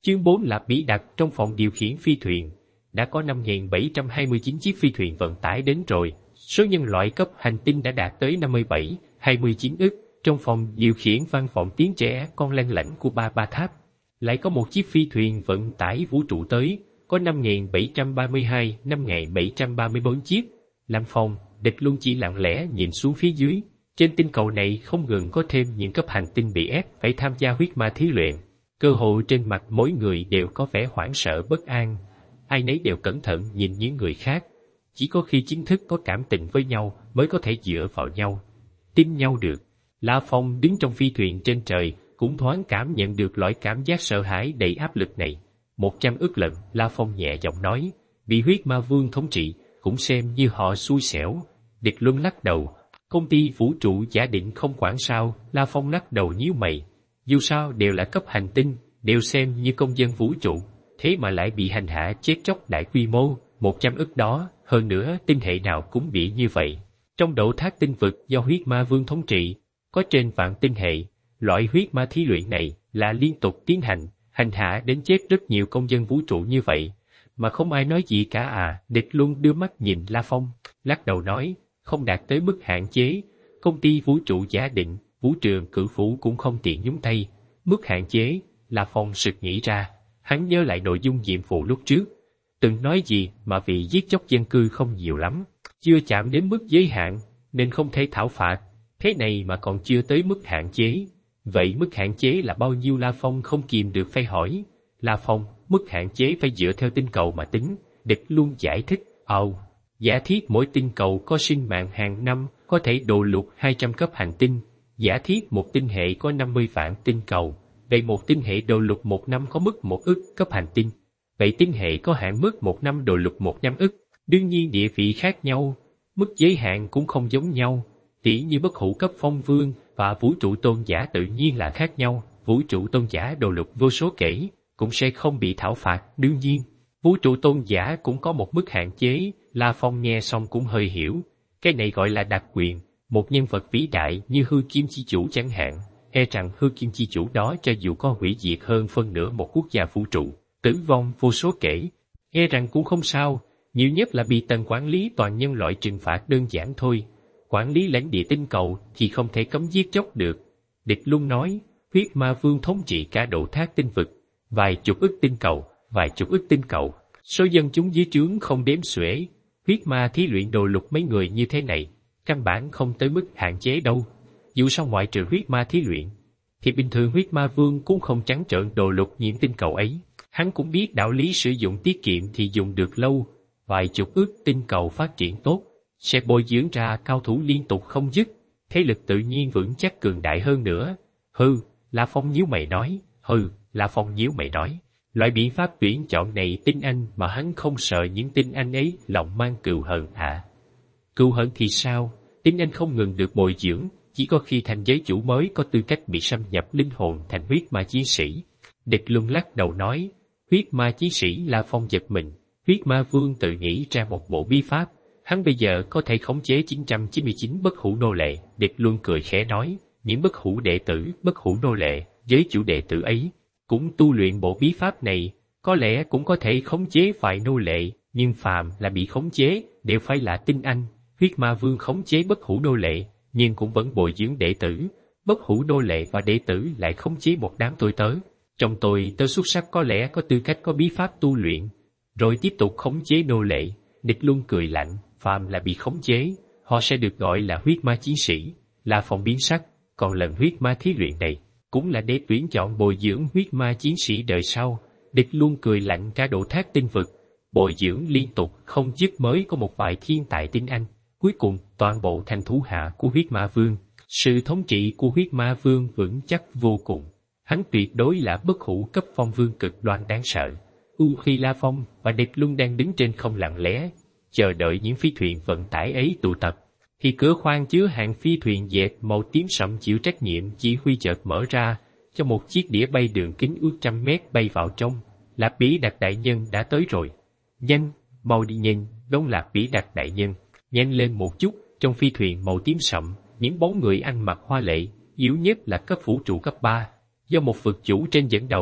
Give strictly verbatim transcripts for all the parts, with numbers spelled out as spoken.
Chương bốn là bí đặc trong phòng điều khiển phi thuyền. Đã có năm nghìn bảy trăm hai mươi chín chiếc phi thuyền vận tải đến rồi. Số nhân loại cấp hành tinh đã đạt tới năm mươi bảy, hai mươi chín ức. Trong phòng điều khiển vang vọng tiếng trẻ con lanh lảnh của ba ba tháp. Lại có một chiếc phi thuyền vận tải vũ trụ tới, có năm nghìn bảy trăm ba mươi hai, năm nghìn bảy trăm ba mươi bốn chiếc. Làm phòng, Địch Luân chỉ lặng lẽ nhìn xuống phía dưới. Trên tinh cầu này không ngừng có thêm những cấp hành tinh bị ép phải tham gia huyết ma thí luyện. Cơ hội trên mặt mỗi người đều có vẻ hoảng sợ bất an. Ai nấy đều cẩn thận nhìn những người khác. Chỉ có khi chính thức có cảm tình với nhau mới có thể dựa vào nhau, tin nhau được. La Phong đứng trong phi thuyền trên trời cũng thoáng cảm nhận được loại cảm giác sợ hãi đầy áp lực này. Một trăm ức lần, La Phong nhẹ giọng nói, bị huyết ma vương thống trị cũng xem như họ xui xẻo. Địch Luân lắc đầu, công ty vũ trụ giả định không quản sao. La Phong lắc đầu nhíu mày, dù sao đều là cấp hành tinh, đều xem như công dân vũ trụ, thế mà lại bị hành hạ chết chóc đại quy mô. Một trăm ức đó, hơn nữa tinh hệ nào cũng bị như vậy. Trong độ thác tinh vực do huyết ma vương thống trị, có trên vạn tinh hệ. Loại huyết ma thí luyện này là liên tục tiến hành, hành hạ đến chết rất nhiều công dân vũ trụ như vậy, mà không ai nói gì cả à. Địch Luân đưa mắt nhìn La Phong, lắc đầu nói, không đạt tới mức hạn chế. Công ty vũ trụ giả định, vũ trường cử phủ cũng không tiện nhúng tay. Mức hạn chế, La Phong sực nghĩ ra, hắn nhớ lại nội dung nhiệm vụ lúc trước. Từng nói gì mà vì giết chóc dân cư không nhiều lắm, chưa chạm đến mức giới hạn, nên không thể thảo phạt. Thế này mà còn chưa tới mức hạn chế. Vậy mức hạn chế là bao nhiêu? La Phong không kìm được phải hỏi. La Phong, mức hạn chế phải dựa theo tinh cầu mà tính. Địch Luân giải thích, ồ, giả thiết mỗi tinh cầu có sinh mạng hàng năm, có thể độ lục hai trăm cấp hành tinh. Giả thiết một tinh hệ có năm mươi vạn tinh cầu, vậy một tinh hệ độ lục một năm có mức một ức cấp hành tinh. Vậy tinh hệ có hạn mức một năm độ lục một trăm ức. Đương nhiên địa vị khác nhau, mức giới hạn cũng không giống nhau. Tỉ như bất hủ cấp phong vương và vũ trụ tôn giả tự nhiên là khác nhau. Vũ trụ tôn giả độ lục vô số kể, cũng sẽ không bị thảo phạt. Đương nhiên, vũ trụ tôn giả cũng có một mức hạn chế. La Phong nghe xong cũng hơi hiểu. Cái này gọi là đặc quyền. Một nhân vật vĩ đại như hư kim chi chủ chẳng hạn, e rằng hư kim chi chủ đó cho dù có hủy diệt hơn phân nửa một quốc gia vũ trụ, tử vong vô số kể, e rằng cũng không sao, nhiều nhất là bị tầng quản lý toàn nhân loại trừng phạt đơn giản thôi. Quản lý lãnh địa tinh cầu thì không thể cấm giết chóc được. Địch Luân nói, huyết ma vương thống trị cả độ thác tinh vực, vài chục ức tinh cầu, vài chục ức tinh cầu, số dân chúng dưới trướng không đếm xuể. Huyết ma thí luyện đồ lục mấy người như thế này, căn bản không tới mức hạn chế đâu. Dù sao ngoại trừ huyết ma thí luyện, thì bình thường huyết ma vương cũng không trắng trợn đồ lục những tinh cầu ấy. Hắn cũng biết đạo lý sử dụng tiết kiệm thì dùng được lâu. Vài chục ức tinh cầu phát triển tốt, sẽ bồi dưỡng ra cao thủ liên tục không dứt, thế lực tự nhiên vững chắc cường đại hơn nữa. Hừ, La Phong nhíu mày nói, hừ, La Phong nhíu mày nói, loại biện pháp tuyển chọn này tinh anh mà hắn không sợ những tinh anh ấy lòng mang cừu hận à? Cừu hận thì sao? Tinh anh không ngừng được bồi dưỡng, chỉ có khi thành giới chủ mới có tư cách bị xâm nhập linh hồn thành huyết ma chiến sĩ. Địch Luân lắc đầu nói, huyết ma chiến sĩ. La Phong giật mình, huyết ma vương tự nghĩ ra một bộ bí pháp. Hắn bây giờ có thể khống chế chín trăm chín mươi chín bất hủ nô lệ. Địch Luân cười khẽ nói, những bất hủ đệ tử, bất hủ nô lệ, giới chủ đệ tử ấy, cũng tu luyện bộ bí pháp này, có lẽ cũng có thể khống chế vài nô lệ, nhưng phàm là bị khống chế, đều phải là tinh anh. Huyết ma vương khống chế bất hủ nô lệ, nhưng cũng vẫn bồi dưỡng đệ tử. Bất hủ nô lệ và đệ tử lại khống chế một đám tôi tớ. Trong tôi tớ xuất sắc có lẽ có tư cách có bí pháp tu luyện, rồi tiếp tục khống chế nô lệ. Địch Luân cười lạnh, phàm là bị khống chế, họ sẽ được gọi là huyết ma chiến sĩ. La Phong biến sắc, còn lần huyết ma thí luyện này, cũng là để tuyển chọn bồi dưỡng huyết ma chiến sĩ đời sau. Địch Luân cười lạnh, cả độ thác tinh vực, bồi dưỡng liên tục không dứt mới có một vài thiên tài tinh anh, cuối cùng toàn bộ thành thủ hạ của huyết ma vương. Sự thống trị của huyết ma vương vững chắc vô cùng, hắn tuyệt đối là bất hủ cấp phong vương cực đoan đáng sợ. U khi La Phong và Địch Luân đang đứng trên không lặng lẽ, chờ đợi những phi thuyền vận tải ấy tụ tập, thì cửa khoang chứa hàng phi thuyền dệt màu tím sậm chịu trách nhiệm chỉ huy chợt mở ra, cho một chiếc đĩa bay đường kính ước trăm mét bay vào trong. Lạp Bỉ Đặc đại nhân đã tới rồi. Nhanh, mau đi nhìn, đón Lạp Bỉ Đặc đại nhân. Nhanh lên một chút. Trong phi thuyền màu tím sậm, những bóng người ăn mặc hoa lệ, yếu nhất là cấp vũ trụ cấp ba, do một vực chủ trên dẫn đầu.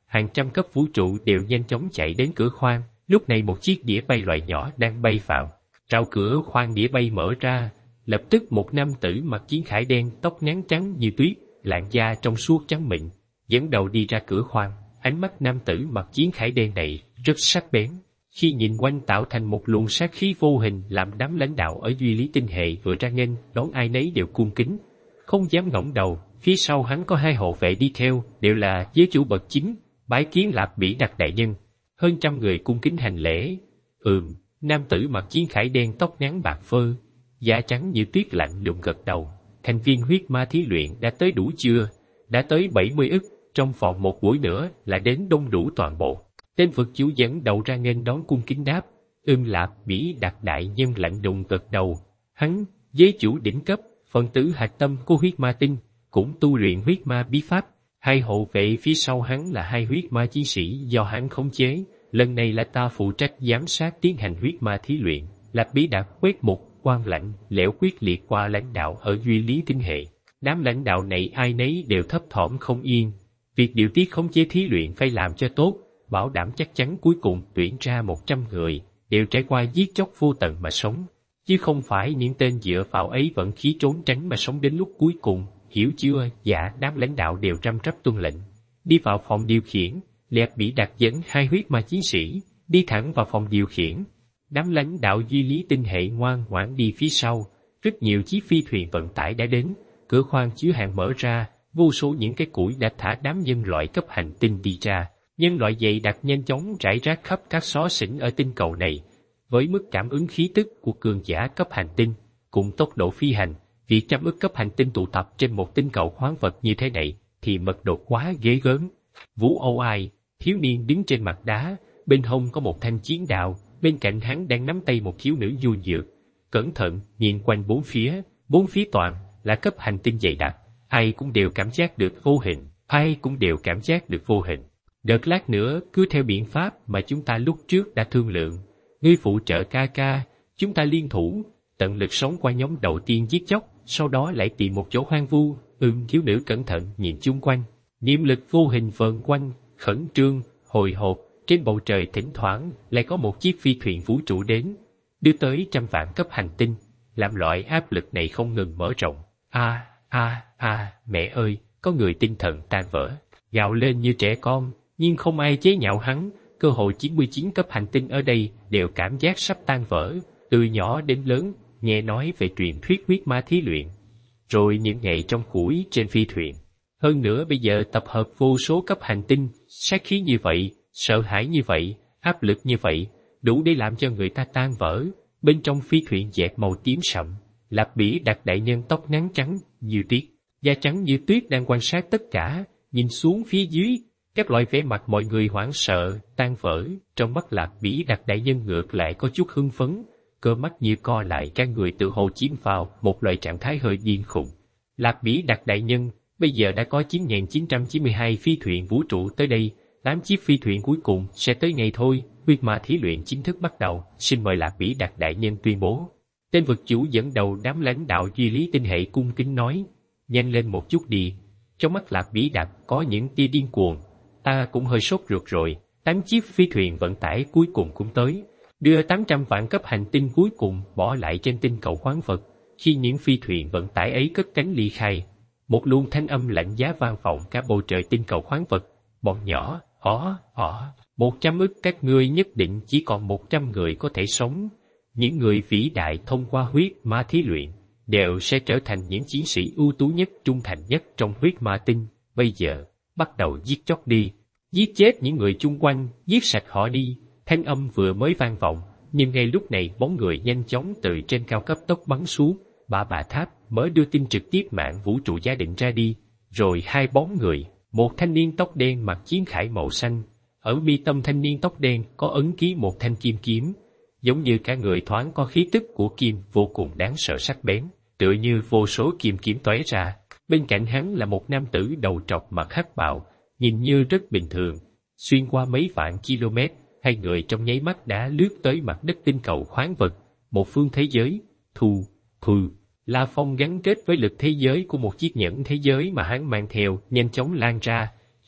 hàng trăm cấp vũ trụ đều nhanh chóng chạy đến cửa khoang. Lúc này một chiếc đĩa bay loại nhỏ đang bay vào. Trào cửa khoang đĩa bay mở ra, lập tức một nam tử mặc chiến khải đen, tóc ngắn trắng như tuyết, làn da trong suốt trắng mịn, dẫn đầu đi ra cửa khoang. Ánh mắt nam tử mặc chiến khải đen này rất sắc bén, khi nhìn quanh tạo thành một luồng sát khí vô hình, làm đám lãnh đạo ở Duy Lý tinh hệ vừa ra nghênh đón ai nấy đều cung kính, không dám ngẩng đầu. Phía sau hắn có hai hộ vệ đi theo, đều là giới chủ bậc chính, bái kiến Lạp Bỉ Đặc đại nhân. Hơn trăm người cung kính hành lễ. Ừm, nam tử mặc chiến khải đen, tóc ngắn bạc phơ, da trắng như tuyết lạnh lùng gật đầu. Thành viên huyết ma thí luyện đã tới đủ chưa? Đã tới bảy mươi ức, trong vòng một buổi nữa là đến đông đủ toàn bộ. Tên vực chủ dẫn đầu ra nghênh đón cung kính đáp. Ưm Lạp Bỉ Đặc đại nhân lạnh lùng gật đầu. Hắn, giới chủ đỉnh cấp, phần tử hạch tâm của huyết ma tinh, cũng tu luyện huyết ma bí pháp. Hai hộ vệ phía sau hắn là hai huyết ma chiến sĩ do hắn khống chế. Lần này là ta phụ trách giám sát tiến hành huyết ma thí luyện. Lạp Bỉ Đặc quét một quan lạnh, lẽo quyết liệt qua lãnh đạo ở Duy Lý tinh hệ. Đám lãnh đạo này ai nấy đều thấp thỏm không yên. Việc điều tiết khống chế thí luyện phải làm cho tốt, bảo đảm chắc chắn cuối cùng tuyển ra một trăm người, đều trải qua giết chóc vô tận mà sống. Chứ không phải những tên dựa vào ấy vận khí trốn tránh mà sống đến lúc cuối cùng, hiểu chưa? Dạ, đám lãnh đạo đều răm rắp tuân lệnh. Đi vào phòng điều khiển, Lạp Bỉ Đặc dẫn hai huyết ma chiến sĩ, đi thẳng vào phòng điều khiển. Đám lãnh đạo Duy Lý tinh hệ ngoan ngoãn đi phía sau, rất nhiều chiếc phi thuyền vận tải đã đến, cửa khoang chứa hàng mở ra, vô số những cái củi đã thả đám nhân loại cấp hành tinh đi ra. Nhân loại dày đặc nhanh chóng rải rác khắp các xó xỉnh ở tinh cầu này. Với mức cảm ứng khí tức của cường giả cấp hành tinh, cùng tốc độ phi hành, việc trăm ức cấp hành tinh tụ tập trên một tinh cầu khoáng vật như thế này, thì mật độ quá ghê gớm. Vũ Âu Ai, thiếu niên đứng trên mặt đá, bên hông có một thanh chiến đạo, bên cạnh hắn đang nắm tay một thiếu nữ du dược. Cẩn thận nhìn quanh bốn phía, bốn phía toàn là cấp hành tinh dày đặc, ai cũng đều cảm giác được vô hình, ai cũng đều cảm giác được vô hình. Đợt lát nữa, cứ theo biện pháp mà chúng ta lúc trước đã thương lượng, ngươi phụ trợ ca ca, chúng ta liên thủ, tận lực sống qua nhóm đầu tiên giết chóc, sau đó lại tìm một chỗ hoang vu. Ừm, thiếu nữ cẩn thận nhìn chung quanh, niệm lực vô hình vờn quanh, khẩn trương, hồi hộp. Trên bầu trời thỉnh thoảng lại có một chiếc phi thuyền vũ trụ đến, đưa tới trăm vạn cấp hành tinh, làm loại áp lực này không ngừng mở rộng. A a a, mẹ ơi, có người tinh thần tan vỡ, gào lên như trẻ con, nhưng không ai chế nhạo hắn. Cơ hội chín mươi chín cấp hành tinh ở đây đều cảm giác sắp tan vỡ, từ nhỏ đến lớn, nghe nói về truyền thuyết huyết ma thí luyện, rồi những ngày trong củi trên phi thuyền. Hơn nữa bây giờ tập hợp vô số cấp hành tinh, sát khí như vậy, sợ hãi như vậy, áp lực như vậy, đủ để làm cho người ta tan vỡ. Bên trong phi thuyền dẹt màu tím sậm, Lạp Bỉ Đặc đại nhân tóc ngắn trắng như tuyết, da trắng như tuyết đang quan sát tất cả, nhìn xuống phía dưới, các loại vẻ mặt mọi người hoảng sợ, tan vỡ. Trong mắt Lạp Bỉ Đặc đại nhân ngược lại có chút hưng phấn, cơ mắt như co lại, các người tự hồ chiếm vào một loại trạng thái hơi điên khùng. Lạp Bỉ Đặc đại nhân, bây giờ đã có chín nghìn chín trăm chín mươi hai phi thuyền vũ trụ tới đây, tám chiếc phi thuyền cuối cùng sẽ tới ngày thôi. Huyết ma thí luyện chính thức bắt đầu, xin mời Lạp Bỉ Đặc đại nhân tuyên bố. Tên vực chủ dẫn đầu đám lãnh đạo Duy Lý tinh hệ cung kính nói, nhanh lên một chút đi. Trong mắt Lạp Bỉ Đặc có những tia điên cuồng, ta cũng hơi sốt ruột rồi. Tám chiếc phi thuyền vận tải cuối cùng cũng tới, đưa tám trăm vạn cấp hành tinh cuối cùng bỏ lại trên tinh cầu khoáng vật. Khi những phi thuyền vận tải ấy cất cánh ly khai, một luồng thanh âm lạnh giá vang vọng cả bầu trời tinh cầu khoáng vật. Bọn nhỏ, hỏ, hỏ, một trăm ức các ngươi nhất định chỉ còn một trăm người có thể sống. Những người vĩ đại thông qua huyết ma thí luyện đều sẽ trở thành những chiến sĩ ưu tú nhất, trung thành nhất trong huyết ma tinh. Bây giờ, bắt đầu giết chóc đi, giết chết những người chung quanh, giết sạch họ đi. Thanh âm vừa mới vang vọng, nhưng ngay lúc này bóng người nhanh chóng từ trên cao cấp tốc bắn xuống. Bà bà tháp mới đưa tin trực tiếp mạng vũ trụ gia định ra đi, rồi hai bóng người, một thanh niên tóc đen mặc chiến khải màu xanh, ở mi tâm thanh niên tóc đen có ấn ký một thanh kim kiếm, giống như cả người thoáng có khí tức của kim vô cùng đáng sợ sắc bén, tựa như vô số kim kiếm tóe ra. Bên cạnh hắn là một nam tử đầu trọc mặc hắc bào, nhìn như rất bình thường. Xuyên qua mấy vạn km, hai người trong nháy mắt đã lướt tới mặt đất tinh cầu khoáng vật, một phương thế giới. Thu, thu, La Phong gắn kết với lực thế giới của một chiếc nhẫn thế giới mà hắn mang theo, nhanh chóng lan ra,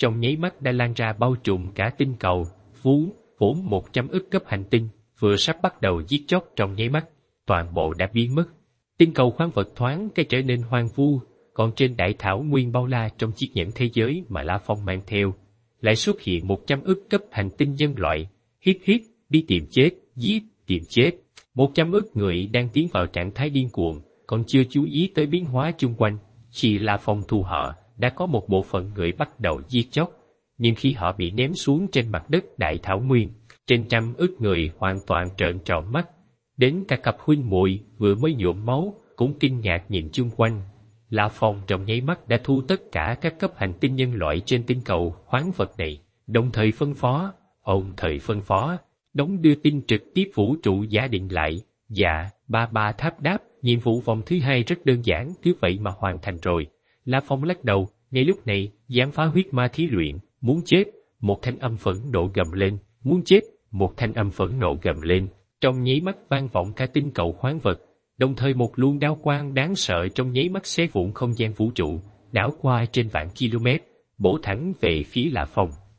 trong nháy mắt đã lan ra bao trùm cả tinh cầu, vú, vốn một trăm ức cấp hành tinh, vừa sắp bắt đầu giết chóc trong nháy mắt, toàn bộ đã biến mất. Tinh cầu khoáng vật thoáng cái trở nên hoang vu, còn trên đại thảo nguyên bao la trong chiếc nhẫn thế giới mà La Phong mang theo, lại xuất hiện một trăm ức cấp hành tinh nhân loại, hít hít, đi tìm chết, giết, tìm chết. Một trăm ức người đang tiến vào trạng thái điên cuồng, còn chưa chú ý tới biến hóa chung quanh. Khi La Phong thu họ, đã có một bộ phận người bắt đầu giết chóc, nhưng khi họ bị ném xuống trên mặt đất đại thảo nguyên, trên trăm ức người hoàn toàn trợn tròn mắt. Đến cả cặp huynh muội vừa mới nhuộm máu cũng kinh ngạc nhìn chung quanh. La Phong trong nháy mắt đã thu tất cả các cấp hành tinh nhân loại trên tinh cầu khoáng vật này, đồng thời phân phó, ông thời phân phó, đóng đưa tin trực tiếp vũ trụ giả định lại. Dạ, ba ba tháp đáp, nhiệm vụ vòng thứ hai rất đơn giản, cứ vậy mà hoàn thành rồi. La Phong lắc đầu, ngay lúc này, dám phá huyết ma thí luyện, muốn chết, một thanh âm phẫn nộ gầm lên, muốn chết, một thanh âm phẫn nộ gầm lên, trong nháy mắt vang vọng cả tinh cầu khoáng vật, đồng thời một luồng đao quang đáng sợ trong nháy mắt xé vụn không gian vũ trụ, đảo qua trên vạn km, bổ thẳng về phía La Phong.